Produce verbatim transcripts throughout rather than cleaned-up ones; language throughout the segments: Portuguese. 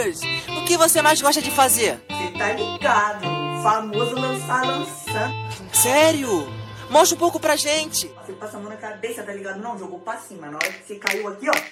Good! O que você mais gosta de fazer? Cê tá ligado, famoso lançar lançando. Sério? Mostra um pouco pra gente. Você passa a mão na cabeça, tá ligado? Não, jogou pra cima. Na hora que você caiu aqui, ó.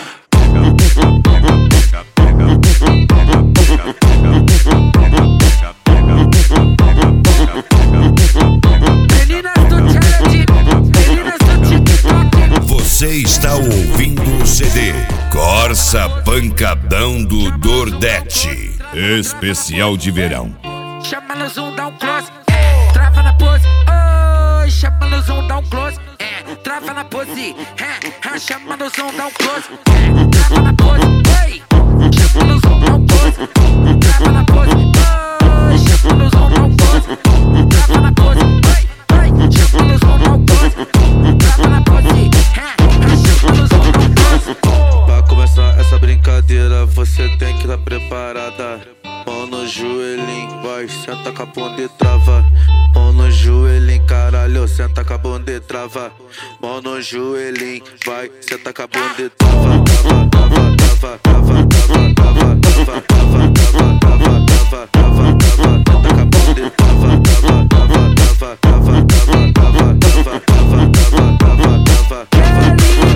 Você está ouvindo o C D Corsa Pancadão do Dordete, especial de verão. Chama no zoom, dá um close, trava na pose, oi, chama no zoom, dá um close, trava na pose, chama no zoom, dá um close, trava na pose, oi, chama no zoom, dá um close, trava na pose, oi, chama no zoom, dá um close, trava na pose, oi, oi, chama no zoom, dá um close, trava na pose, chama no zoom, dá um close. Pra começar essa brincadeira, você tem que estar preparada. Mão no joelhinho, vai, senta com a bunda e trava. Mão no joelhinho, caralho, senta com a bunda e trava. Mão no joelhinho, vai, senta com a bunda e trava. Trava, trava, trava, trava, trava, trava, trava, trava, trava, trava, trava, trava, trava, senta com a bunda e trava. Trava, trava, trava, trava, trava, trava, trava, trava, trava, trava, trava, trava.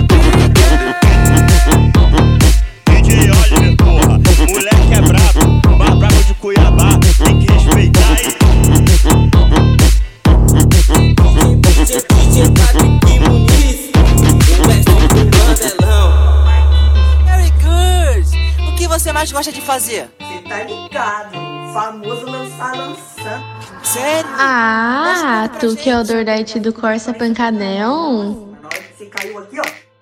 D J Oliver, porra, moleque é brabo. Brabo de Cuiabá, tem que respeitar aí. Very good! O que você mais gosta de fazer? Cê tá ligado, famoso lançar lançando. Sério? Ah, Mostra pra tu que é o gente. Dordete do Corsa Pancadão? Na hora que você caiu aqui, ó.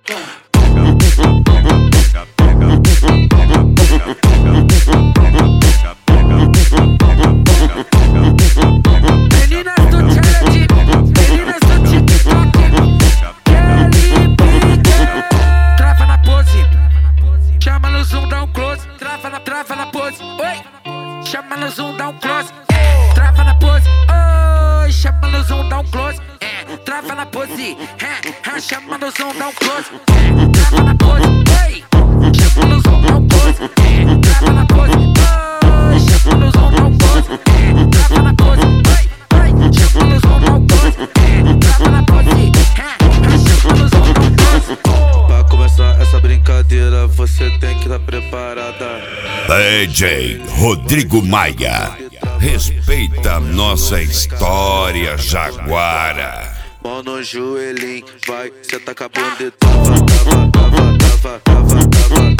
Meninas do challenge, meninas do TikTok, Kelly Pique, trava na pose, chama no zoom, dá um close, trava na, trava na pose, oi, chama no zoom, dá um close, trava na pose, oi, chama no zoom, dá um close, trava na pose, chama no zoom, dá um close, trava na pose, oi, chama no zoom, dá um close, trava na pose, oi, chama no zoom, dá um close, trava na pose, oi, oi, chama no zoom, dá um close, trava na pose, chama no zoom, dá um close. Pra começar essa brincadeira, você tem que estar preparada. D J Rodrigo Maia, respeita nossa história jaguara. Mão no joelhinho, vai, senta com a bunda e trava, trava, trava, trava, trava, trava.